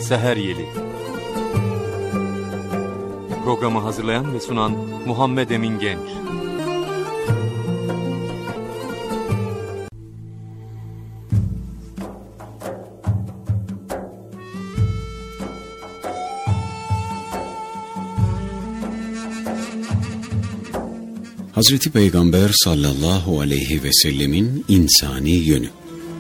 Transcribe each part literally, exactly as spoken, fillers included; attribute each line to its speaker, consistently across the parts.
Speaker 1: Seher Yeli. Programı hazırlayan ve sunan Muhammed Emin Genç.
Speaker 2: Hazreti Peygamber sallallahu aleyhi ve sellemin insani yönü.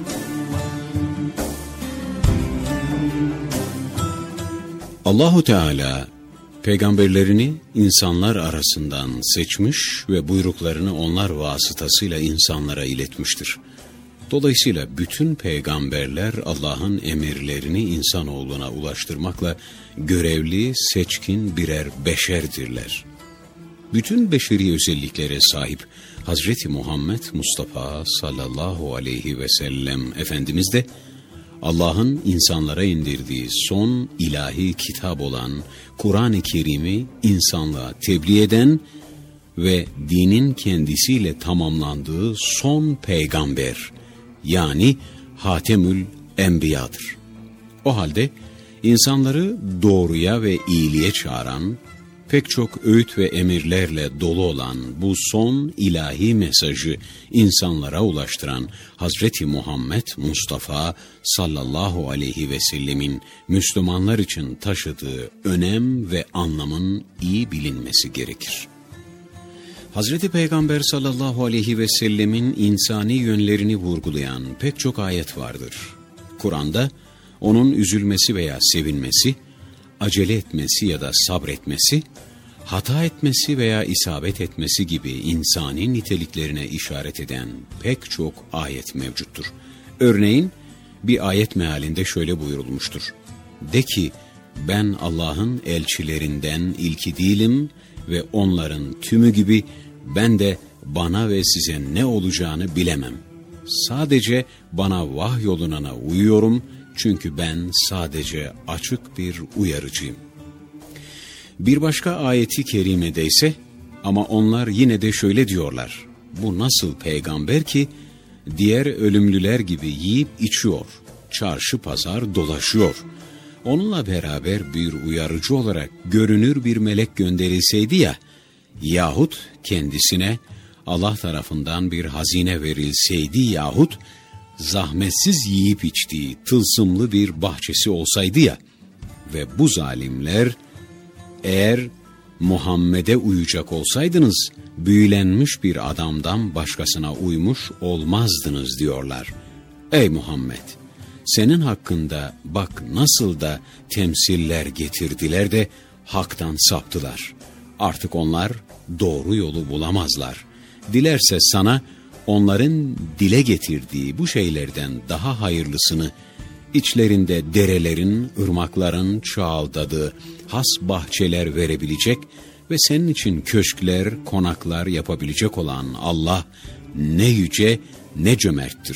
Speaker 2: Allahu Teala peygamberlerini insanlar arasından seçmiş ve buyruklarını onlar vasıtasıyla insanlara iletmiştir. Dolayısıyla bütün peygamberler Allah'ın emirlerini insanoğluna ulaştırmakla görevli, seçkin birer beşerdirler. Bütün beşeri özelliklere sahip Hazreti Muhammed Mustafa sallallahu aleyhi ve sellem Efendimiz de Allah'ın insanlara indirdiği son ilahi kitap olan Kur'an-ı Kerim'i insanlığa tebliğ eden ve dinin kendisiyle tamamlandığı son peygamber, yani Hatemül Enbiya'dır. O halde insanları doğruya ve iyiliğe çağıran, pek çok öğüt ve emirlerle dolu olan bu son ilahi mesajı insanlara ulaştıran Hazreti Muhammed Mustafa sallallahu aleyhi ve sellemin Müslümanlar için taşıdığı önem ve anlamın iyi bilinmesi gerekir. Hazreti Peygamber sallallahu aleyhi ve sellemin insani yönlerini vurgulayan pek çok ayet vardır. Kur'an'da onun üzülmesi veya sevinmesi, acele etmesi ya da sabretmesi, hata etmesi veya isabet etmesi gibi insani niteliklerine işaret eden pek çok ayet mevcuttur. Örneğin bir ayet mealinde şöyle buyurulmuştur: "De ki, ben Allah'ın elçilerinden ilki değilim ve onların tümü gibi ben de bana ve size ne olacağını bilemem. Sadece bana vahyolunana uyuyorum, çünkü ben sadece açık bir uyarıcıyım." Bir başka ayeti kerimede ise, ama onlar yine de şöyle diyorlar: "Bu nasıl peygamber ki diğer ölümlüler gibi yiyip içiyor, çarşı pazar dolaşıyor. Onunla beraber bir uyarıcı olarak görünür bir melek gönderilseydi ya, yahut kendisine Allah tarafından bir hazine verilseydi yahut zahmetsiz yiyip içtiği tılsımlı bir bahçesi olsaydı ya, ve bu zalimler, eğer Muhammed'e uyacak olsaydınız büyülenmiş bir adamdan başkasına uymuş olmazdınız" diyorlar. Ey Muhammed! Senin hakkında bak nasıl da temsiller getirdiler de haktan saptılar. Artık onlar doğru yolu bulamazlar. Dilerse sana onların dile getirdiği bu şeylerden daha hayırlısını, içlerinde derelerin, ırmakların çoğaldadığı has bahçeler verebilecek ve senin için köşkler, konaklar yapabilecek olan Allah ne yüce ne cömerttir.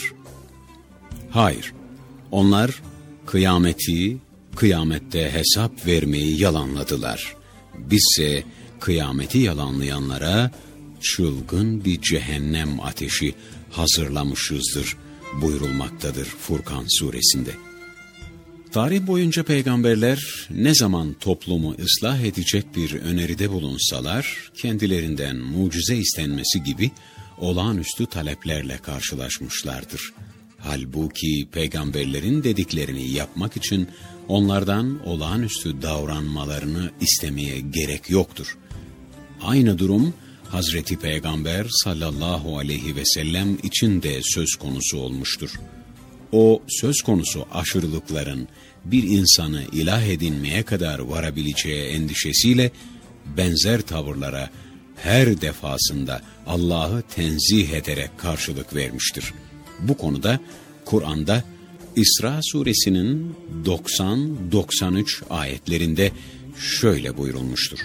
Speaker 2: Hayır, onlar kıyameti, kıyamette hesap vermeyi yalanladılar. Bizse kıyameti yalanlayanlara çılgın bir cehennem ateşi hazırlamışızdır buyurulmaktadır Furkan suresinde. Tarih boyunca peygamberler ne zaman toplumu ıslah edecek bir öneride bulunsalar, kendilerinden mucize istenmesi gibi olağanüstü taleplerle karşılaşmışlardır. Halbuki peygamberlerin dediklerini yapmak için onlardan olağanüstü davranmalarını istemeye gerek yoktur. Aynı durum Hazreti Peygamber sallallahu aleyhi ve sellem için de söz konusu olmuştur. O söz konusu aşırılıkların bir insanı ilah edinmeye kadar varabileceği endişesiyle benzer tavırlara her defasında Allah'ı tenzih ederek karşılık vermiştir. Bu konuda Kur'an'da İsra suresinin doksan doksan üç ayetlerinde şöyle buyurulmuştur: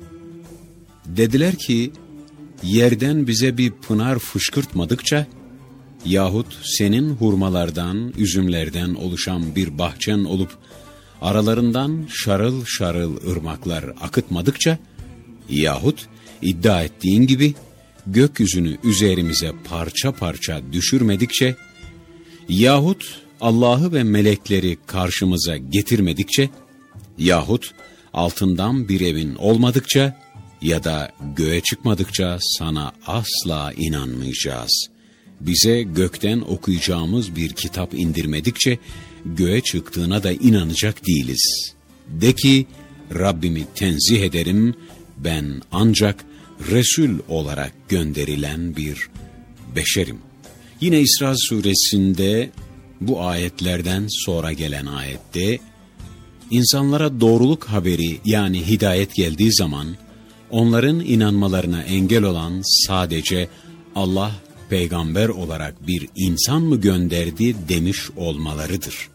Speaker 2: "Dediler ki, yerden bize bir pınar fışkırtmadıkça yahut senin hurmalardan, üzümlerden oluşan bir bahçen olup aralarından şarıl şarıl ırmaklar akıtmadıkça yahut iddia ettiğin gibi gökyüzünü üzerimize parça parça düşürmedikçe yahut Allah'ı ve melekleri karşımıza getirmedikçe Yahut altından bir evin olmadıkça ya da göğe çıkmadıkça sana asla inanmayacağız. Bize gökten okuyacağımız bir kitap indirmedikçe göğe çıktığına da inanacak değiliz. De ki, Rabbimi tenzih ederim, ben ancak Resul olarak gönderilen bir beşerim. Yine İsra suresinde bu ayetlerden sonra gelen ayette, insanlara doğruluk haberi yani hidayet geldiği zaman, onların inanmalarına engel olan sadece Allah peygamber olarak bir insan mı gönderdi demiş olmalarıdır.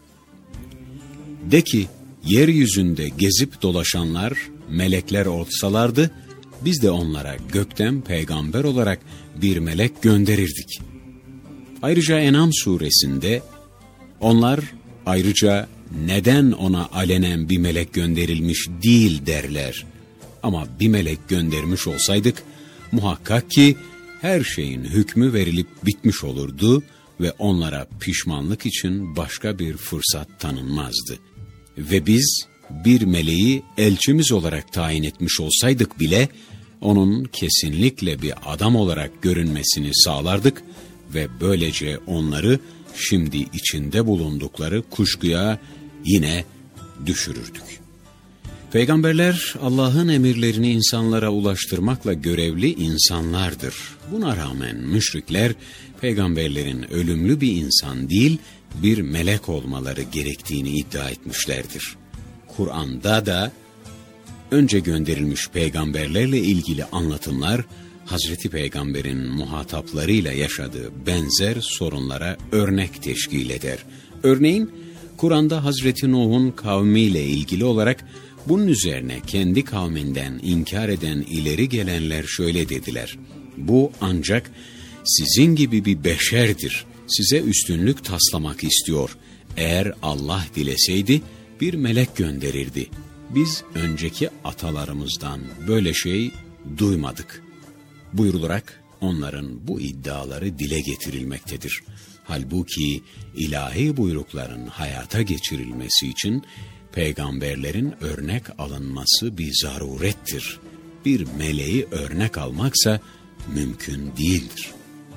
Speaker 2: De ki, yeryüzünde gezip dolaşanlar melekler olsalardı, biz de onlara gökten peygamber olarak bir melek gönderirdik. Ayrıca En'am suresinde, onlar ayrıca neden ona alenen bir melek gönderilmiş değil derler. Ama bir melek göndermiş olsaydık, muhakkak ki her şeyin hükmü verilip bitmiş olurdu ve onlara pişmanlık için başka bir fırsat tanınmazdı. Ve biz bir meleği elçimiz olarak tayin etmiş olsaydık bile, onun kesinlikle bir adam olarak görünmesini sağlardık ve böylece onları şimdi içinde bulundukları kuşkuya yine düşürürdük. Peygamberler Allah'ın emirlerini insanlara ulaştırmakla görevli insanlardır. Buna rağmen müşrikler peygamberlerin ölümlü bir insan değil, bir melek olmaları gerektiğini iddia etmişlerdir. Kur'an'da da önce gönderilmiş peygamberlerle ilgili anlatımlar, Hazreti Peygamber'in muhataplarıyla yaşadığı benzer sorunlara örnek teşkil eder. Örneğin, Kur'an'da Hazreti Nuh'un kavmiyle ilgili olarak, bunun üzerine kendi kavminden inkar eden ileri gelenler şöyle dediler: bu ancak sizin gibi bir beşerdir, size üstünlük taslamak istiyor. Eğer Allah dileseydi bir melek gönderirdi. Biz önceki atalarımızdan böyle şey duymadık buyurularak onların bu iddiaları dile getirilmektedir. Halbuki ilahi buyrukların hayata geçirilmesi için peygamberlerin örnek alınması bir zarurettir. Bir meleği örnek almaksa mümkün değildir.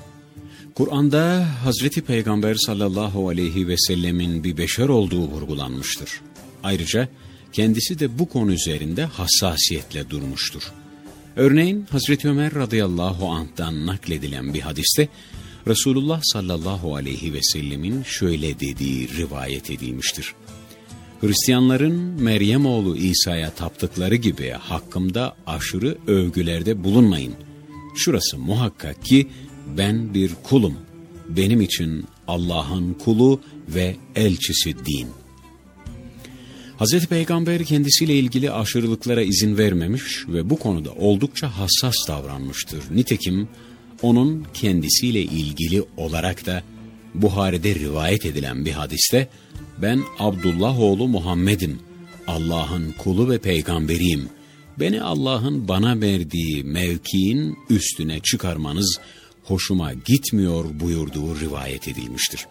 Speaker 2: Kur'an'da Hazreti Peygamber sallallahu aleyhi ve sellemin bir beşer olduğu vurgulanmıştır. Ayrıca kendisi de bu konu üzerinde hassasiyetle durmuştur. Örneğin Hazreti Ömer radıyallahu anh'tan nakledilen bir hadiste Resulullah sallallahu aleyhi ve sellemin şöyle dediği rivayet edilmiştir: Hristiyanların Meryem oğlu İsa'ya taptıkları gibi hakkımda aşırı övgülerde bulunmayın. Şurası muhakkak ki ben bir kulum. Benim için Allah'ın kulu ve elçisi din. Hazreti Peygamber kendisiyle ilgili aşırılıklara izin vermemiş ve bu konuda oldukça hassas davranmıştır. Nitekim onun kendisiyle ilgili olarak da Buhari'de rivayet edilen bir hadiste, ben Abdullah oğlu Muhammed'im, Allah'ın kulu ve peygamberiyim, beni Allah'ın bana verdiği mevkiin üstüne çıkarmanız hoşuma gitmiyor buyurduğu rivayet edilmiştir.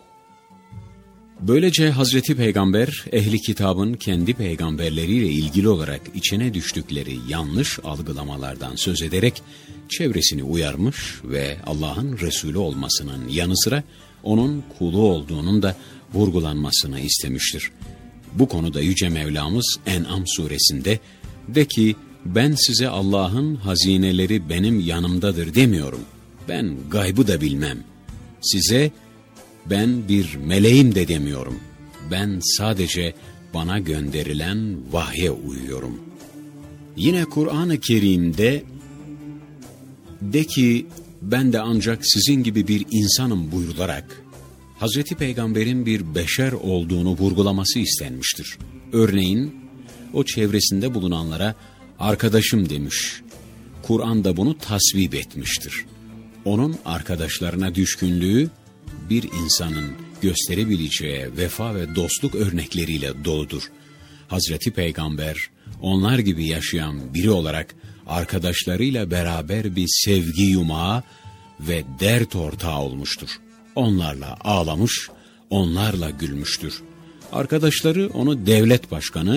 Speaker 2: Böylece Hazreti Peygamber, ehli kitabın kendi peygamberleriyle ilgili olarak içine düştükleri yanlış algılamalardan söz ederek çevresini uyarmış ve Allah'ın Resulü olmasının yanı sıra onun kulu olduğunun da vurgulanmasını istemiştir. Bu konuda Yüce Mevlamız En'am suresinde, de ki ben size Allah'ın hazineleri benim yanımdadır demiyorum. Ben gaybı da bilmem. Size ben bir meleğim de demiyorum. Ben sadece bana gönderilen vahye uyuyorum. Yine Kur'an-ı Kerim'de de ki ben de ancak sizin gibi bir insanım buyurularak Hazreti Peygamber'in bir beşer olduğunu vurgulaması istenmiştir. Örneğin o çevresinde bulunanlara arkadaşım demiş. Kur'an da bunu tasvip etmiştir. Onun arkadaşlarına düşkünlüğü bir insanın gösterebileceği vefa ve dostluk örnekleriyle doludur. Hazreti Peygamber onlar gibi yaşayan biri olarak arkadaşlarıyla beraber bir sevgi yumağı ve dert ortağı olmuştur. Onlarla ağlamış, onlarla gülmüştür. Arkadaşları onu devlet başkanı,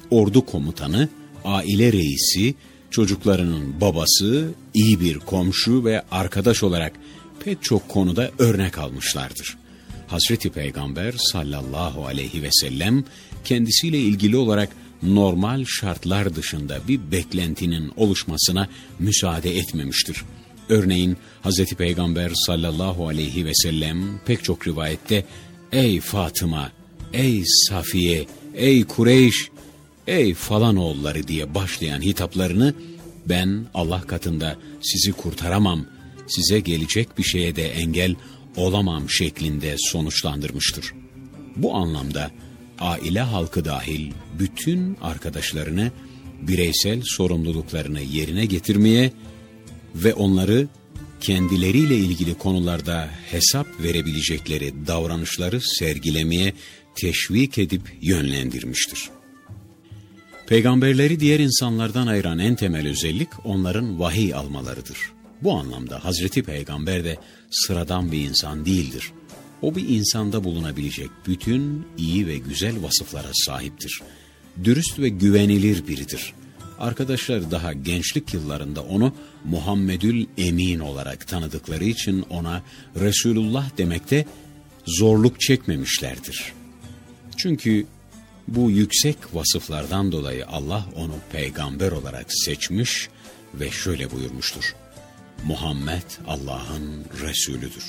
Speaker 2: ordu komutanı, aile reisi, çocuklarının babası, iyi bir komşu ve arkadaş olarak pek çok konuda örnek almışlardır. Hazreti Peygamber sallallahu aleyhi ve sellem kendisiyle ilgili olarak normal şartlar dışında bir beklentinin oluşmasına müsaade etmemiştir. Örneğin Hazreti Peygamber sallallahu aleyhi ve sellem pek çok rivayette "Ey Fatıma, ey Safiye, ey Kureyş, ey falan oğulları" diye başlayan hitaplarını "Ben Allah katında sizi kurtaramam, size gelecek bir şeye de engel olamam" şeklinde sonuçlandırmıştır. Bu anlamda aile halkı dahil bütün arkadaşlarını bireysel sorumluluklarını yerine getirmeye ve onları kendileriyle ilgili konularda hesap verebilecekleri davranışları sergilemeye teşvik edip yönlendirmiştir. Peygamberleri diğer insanlardan ayıran en temel özellik onların vahiy almalarıdır. Bu anlamda Hazreti Peygamber de sıradan bir insan değildir. O bir insanda bulunabilecek bütün iyi ve güzel vasıflara sahiptir. Dürüst ve güvenilir biridir. Arkadaşlar daha gençlik yıllarında onu Muhammedül Emin olarak tanıdıkları için ona Resulullah demekte zorluk çekmemişlerdir. Çünkü bu yüksek vasıflardan dolayı Allah onu peygamber olarak seçmiş ve şöyle buyurmuştur: Muhammed Allah'ın Resulüdür.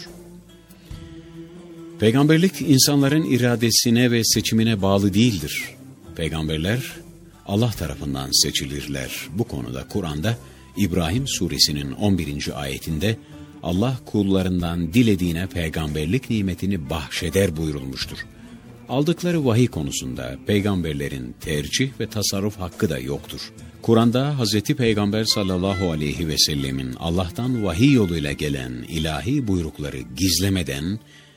Speaker 2: Peygamberlik insanların iradesine ve seçimine bağlı değildir. Peygamberler Allah tarafından seçilirler. Bu konuda Kur'an'da İbrahim suresinin on birinci ayetinde Allah kullarından dilediğine peygamberlik nimetini bahşeder buyurulmuştur. Aldıkları vahiy konusunda peygamberlerin tercih ve tasarruf hakkı da yoktur. Kur'an'da Hazreti Peygamber sallallahu aleyhi ve sellemin Allah'tan vahiy yoluyla gelen ilahi buyrukları gizlemeden,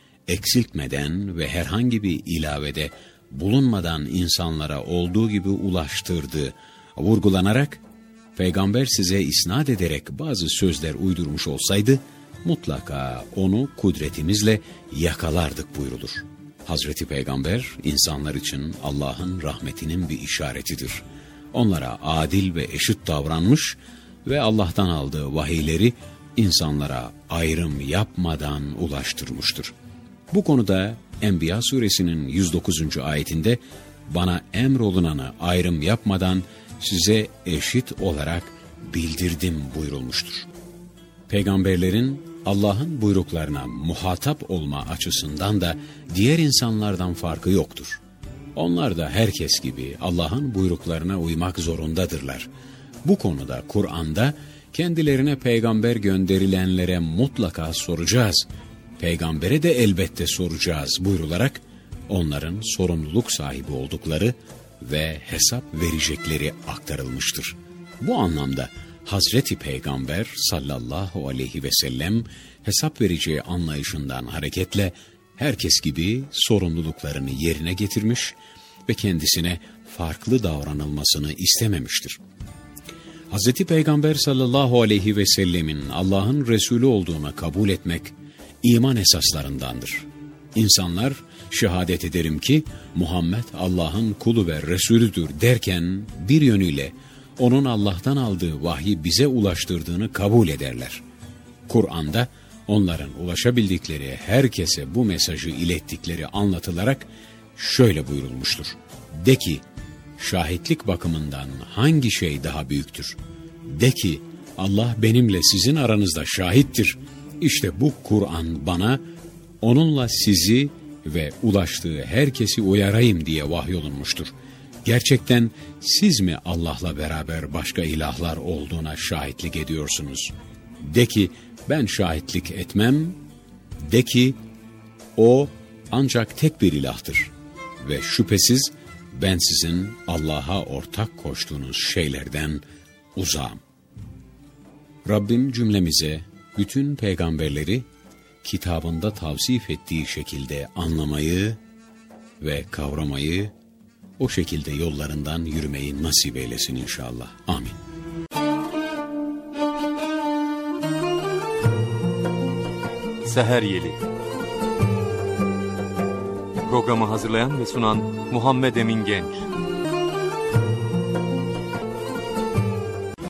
Speaker 2: eksiltmeden ve herhangi bir ilavede bulunmadan insanlara olduğu gibi ulaştırdığı vurgulanarak, peygamber size isnat ederek bazı sözler uydurmuş olsaydı, mutlaka onu kudretimizle yakalardık buyrulur. Hazreti Peygamber, insanlar için Allah'ın rahmetinin bir işaretidir. Onlara adil ve eşit davranmış ve Allah'tan aldığı vahiyleri insanlara ayrım yapmadan ulaştırmıştır. Bu konuda Enbiya suresinin yüz dokuzuncu ayetinde bana emrolunanı ayrım yapmadan size eşit olarak bildirdim buyurulmuştur. Peygamberlerin Allah'ın buyruklarına muhatap olma açısından da diğer insanlardan farkı yoktur. Onlar da herkes gibi Allah'ın buyruklarına uymak zorundadırlar. Bu konuda Kur'an'da kendilerine peygamber gönderilenlere mutlaka soracağız, peygambere de elbette soracağız buyrularak onların sorumluluk sahibi oldukları ve hesap verecekleri aktarılmıştır. Bu anlamda Hazreti Peygamber sallallahu aleyhi ve sellem hesap vereceği anlayışından hareketle herkes gibi sorumluluklarını yerine getirmiş ve kendisine farklı davranılmasını istememiştir. Hazreti Peygamber sallallahu aleyhi ve sellemin Allah'ın Resulü olduğuna kabul etmek iman esaslarındandır. İnsanlar şehadet ederim ki Muhammed Allah'ın kulu ve Resulüdür derken bir yönüyle onun Allah'tan aldığı vahyi bize ulaştırdığını kabul ederler. Kur'an'da onların ulaşabildikleri herkese bu mesajı ilettikleri anlatılarak şöyle buyurulmuştur: De ki, şahitlik bakımından hangi şey daha büyüktür? De ki, Allah benimle sizin aranızda şahittir. İşte bu Kur'an bana, onunla sizi ve ulaştığı herkesi uyarayım diye vahyolunmuştur. Gerçekten siz mi Allah'la beraber başka ilahlar olduğuna şahitlik ediyorsunuz? De ki, ben şahitlik etmem. De ki, o ancak tek bir ilahtır. Ve şüphesiz ben sizin Allah'a ortak koştuğunuz şeylerden uzağım. Rabbim cümlemize bütün peygamberleri kitabında tavsif ettiği şekilde anlamayı ve kavramayı, o şekilde yollarından yürümeyi nasip eylesin inşallah. Amin.
Speaker 1: Seher Yeli. Programı hazırlayan ve sunan Muhammed Emin Genç.